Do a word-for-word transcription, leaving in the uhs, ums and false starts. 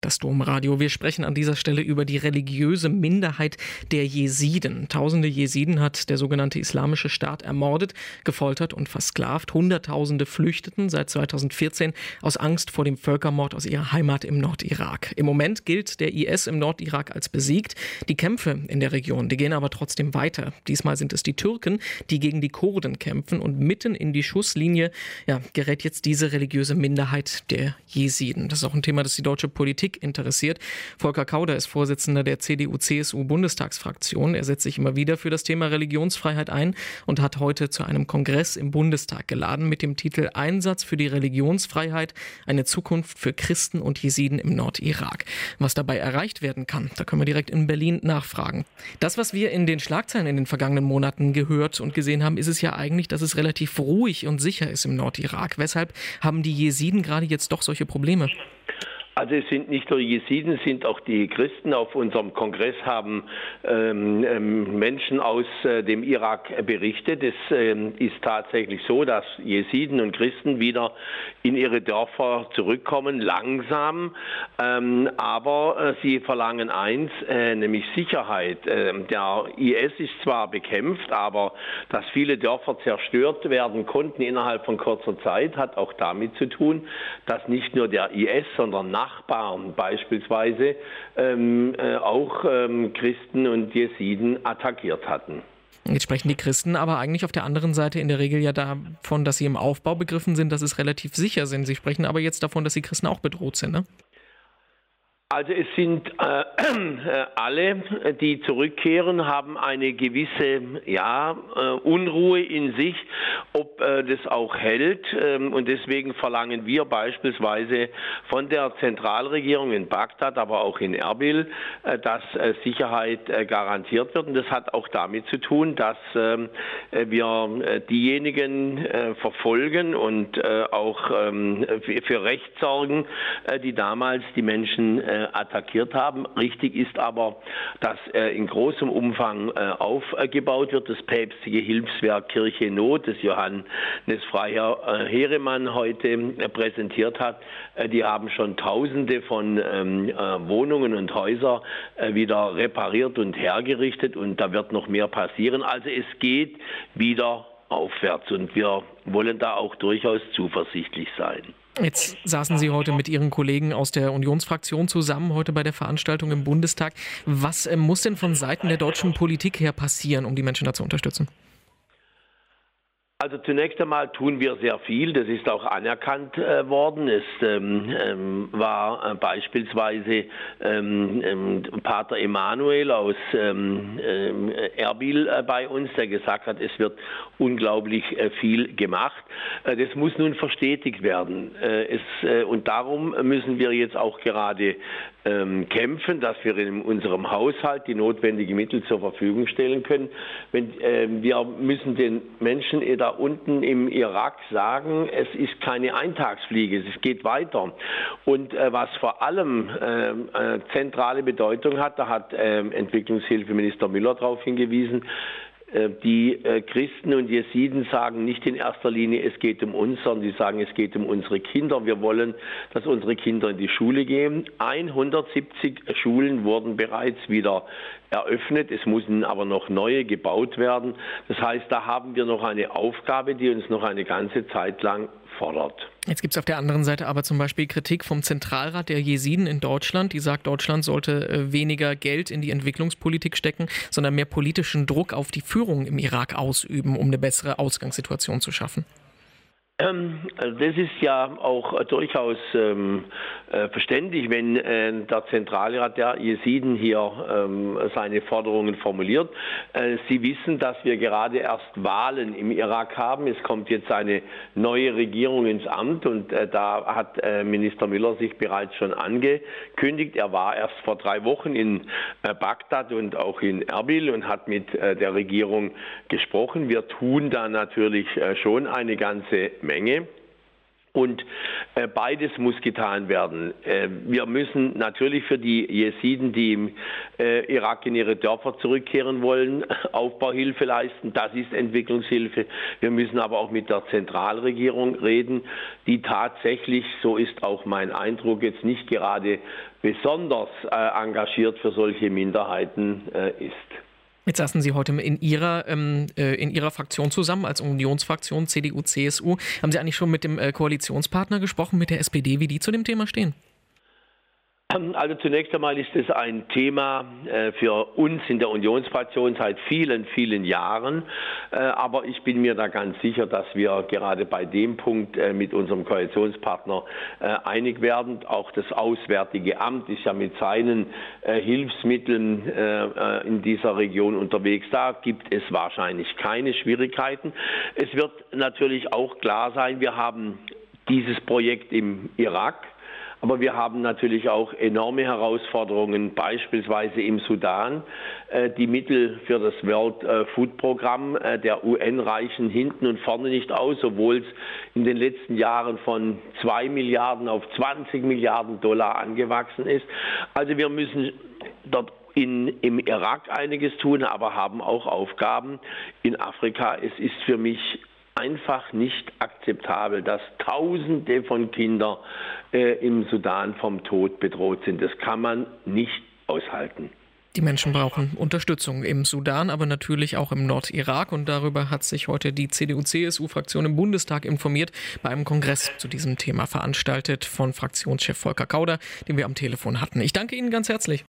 das Domradio. Wir sprechen an dieser Stelle über die religiöse Minderheit der Jesiden. Tausende Jesiden hat der sogenannte Islamische Staat ermordet, gefoltert und versklavt. Hunderttausende flüchteten seit zweitausendvierzehn aus Angst vor dem Völkermord aus ihrer Heimat im Nordirak. Im Moment gilt der I S im Nordirak als besiegt. Die Kämpfe in der Region, die gehen aber trotzdem weiter. Diesmal sind es die Türken, die gegen die Kurden kämpfen, und mitten in die Schusslinie ja, gerät jetzt diese religiöse Minderheit der Jesiden. Das ist auch ein Thema, das die deutsche Politik interessiert. Volker Kauder ist Vorsitzender der C D U C S U-Bundestagsfraktion. Er setzt sich immer wieder für das Thema Religionsfreiheit ein und hat heute zu einem Kongress im Bundestag geladen mit dem Titel Einsatz für die Religionsfreiheit, eine Zukunft für Christen und Jesiden im Nordirak. Was dabei erreicht werden kann, da können wir direkt in Berlin nachfragen. Das, was wir in den Schlagzeilen in den vergangenen Monaten gehört und gesehen haben, ist es ja eigentlich, dass es relativ ruhig und sicher ist im Nordirak. Weshalb haben die Jesiden gerade jetzt doch solche Probleme? Also es sind nicht nur die Jesiden, es sind auch die Christen. Auf unserem Kongress haben ähm, ähm, Menschen aus äh, dem Irak berichtet. Es ähm, ist tatsächlich so, dass Jesiden und Christen wieder in ihre Dörfer zurückkommen, langsam. Ähm, aber äh, sie verlangen eins, äh, nämlich Sicherheit. Ähm, der I S ist zwar bekämpft, aber dass viele Dörfer zerstört werden konnten innerhalb von kurzer Zeit, hat auch damit zu tun, dass nicht nur der I S, sondern Nachbarn beispielsweise ähm, äh, auch ähm, Christen und Jesiden attackiert hatten. Jetzt sprechen die Christen aber eigentlich auf der anderen Seite in der Regel ja davon, dass sie im Aufbau begriffen sind, dass es relativ sicher sind. Sie sprechen aber jetzt davon, dass die Christen auch bedroht sind, ne? Also es sind äh, äh, alle, die zurückkehren, haben eine gewisse ja, äh, Unruhe in sich, ob äh, das auch hält. Ähm, und deswegen verlangen wir beispielsweise von der Zentralregierung in Bagdad, aber auch in Erbil, äh, dass äh, Sicherheit äh, garantiert wird. Und das hat auch damit zu tun, dass äh, wir äh, diejenigen äh, verfolgen und äh, auch ähm, für, für Recht sorgen, äh, die damals die Menschen äh, attackiert haben. Richtig ist aber, dass äh, in großem Umfang äh, aufgebaut wird. Das päpstliche Hilfswerk Kirche in Not, das Johannes Freiherr äh, Heeremann heute äh, präsentiert hat, äh, die haben schon Tausende von ähm, äh, Wohnungen und Häusern äh, wieder repariert und hergerichtet, und da wird noch mehr passieren. Also es geht wieder aufwärts, und wir wollen da auch durchaus zuversichtlich sein. Jetzt saßen Sie heute mit Ihren Kollegen aus der Unionsfraktion zusammen, heute bei der Veranstaltung im Bundestag. Was äh, muss denn von Seiten der deutschen Politik her passieren, um die Menschen da zu unterstützen? Also zunächst einmal tun wir sehr viel, das ist auch anerkannt äh, worden. Es ähm, ähm, war äh, beispielsweise ähm, ähm, Pater Emanuel aus ähm, äh, Erbil äh, bei uns, der gesagt hat, es wird unglaublich äh, viel gemacht. Äh, das muss nun verstetigt werden. Äh, es, äh, und darum müssen wir jetzt auch gerade ähm, kämpfen, dass wir in unserem Haushalt die notwendigen Mittel zur Verfügung stellen können. Wenn, äh, wir müssen den Menschen da unten im Irak sagen, es ist keine Eintagsfliege, es geht weiter. Und äh, was vor allem äh, äh, zentrale Bedeutung hat, da hat äh, Entwicklungshilfeminister Müller darauf hingewiesen, die Christen und Jesiden sagen nicht in erster Linie, es geht um uns, sondern die sagen, es geht um unsere Kinder. Wir wollen, dass unsere Kinder in die Schule gehen. hundertsiebzig Schulen wurden bereits wieder eröffnet. Es müssen aber noch neue gebaut werden. Das heißt, da haben wir noch eine Aufgabe, die uns noch eine ganze Zeit lang fordert. Jetzt gibt es auf der anderen Seite aber zum Beispiel Kritik vom Zentralrat der Jesiden in Deutschland, die sagt, Deutschland sollte weniger Geld in die Entwicklungspolitik stecken, sondern mehr politischen Druck auf die Führung im Irak ausüben, um eine bessere Ausgangssituation zu schaffen. Das ist ja auch durchaus ähm, äh, verständlich, wenn äh, der Zentralrat der Jesiden hier ähm, seine Forderungen formuliert. Äh, Sie wissen, dass wir gerade erst Wahlen im Irak haben. Es kommt jetzt eine neue Regierung ins Amt, und äh, da hat äh, Minister Müller sich bereits schon angekündigt. Er war erst vor drei Wochen in äh, Bagdad und auch in Erbil und hat mit äh, der Regierung gesprochen. Wir tun da natürlich äh, schon eine ganze Menge. Und äh, beides muss getan werden. Äh, wir müssen natürlich für die Jesiden, die im äh, Irak in ihre Dörfer zurückkehren wollen, Aufbauhilfe leisten. Das ist Entwicklungshilfe. Wir müssen aber auch mit der Zentralregierung reden, die tatsächlich, so ist auch mein Eindruck, jetzt nicht gerade besonders äh, engagiert für solche Minderheiten äh, ist. Jetzt saßen Sie heute in Ihrer, ähm, in Ihrer Fraktion zusammen, als Unionsfraktion C D U C S U. Haben Sie eigentlich schon mit dem äh, Koalitionspartner gesprochen, mit der S P D, wie die zu dem Thema stehen? Also zunächst einmal ist es ein Thema äh, für uns in der Unionsfraktion seit vielen, vielen Jahren. Äh, aber ich bin mir da ganz sicher, dass wir gerade bei dem Punkt äh, mit unserem Koalitionspartner äh, einig werden. Auch das Auswärtige Amt ist ja mit seinen äh, Hilfsmitteln äh, in dieser Region unterwegs. Da gibt es wahrscheinlich keine Schwierigkeiten. Es wird natürlich auch klar sein, wir haben dieses Projekt im Irak. Aber wir haben natürlich auch enorme Herausforderungen, beispielsweise im Sudan. Die Mittel für das World Food Programm der U N reichen hinten und vorne nicht aus, obwohl es in den letzten Jahren von zwei Milliarden auf zwanzig Milliarden Dollar angewachsen ist. Also wir müssen dort in, im Irak einiges tun, aber haben auch Aufgaben in Afrika. Es ist für mich einfach nicht akzeptabel, dass Tausende von Kindern äh, im Sudan vom Tod bedroht sind. Das kann man nicht aushalten. Die Menschen brauchen Unterstützung im Sudan, aber natürlich auch im Nordirak. Und darüber hat sich heute die C D U C S U-Fraktion im Bundestag informiert, bei einem Kongress zu diesem Thema veranstaltet von Fraktionschef Volker Kauder, den wir am Telefon hatten. Ich danke Ihnen ganz herzlich.